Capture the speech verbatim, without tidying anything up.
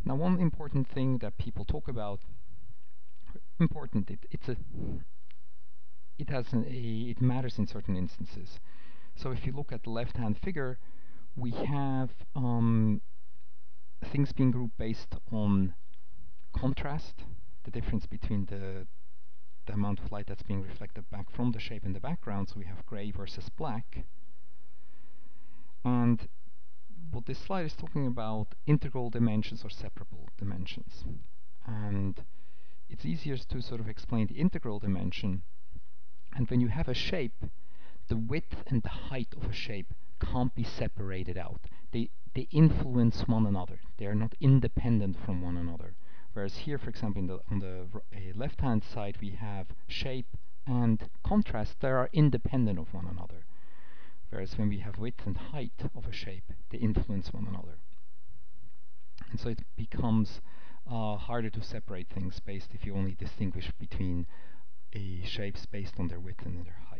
Now, one important thing that people talk about, important, it, it's a, it has an, a, it matters in certain instances. So if you look at the left-hand figure, we have um, things being grouped based on contrast, the difference between the the amount of light that's being reflected back from the shape in the background. So we have gray versus black. And what this slide is talking about, integral dimensions or separable dimensions. And it's easier to sort of explain the integral dimension. And when you have a shape, the width and the height of a shape can't be separated out. They, they influence one another. They are not independent from one another. Whereas here, for example, in the, on the uh, left-hand side, we have shape and contrast that are independent of one another. Whereas when we have width and height of a shape, they influence one another. And so it becomes uh, harder to separate things based if you only distinguish between uh, shapes based on their width and their height.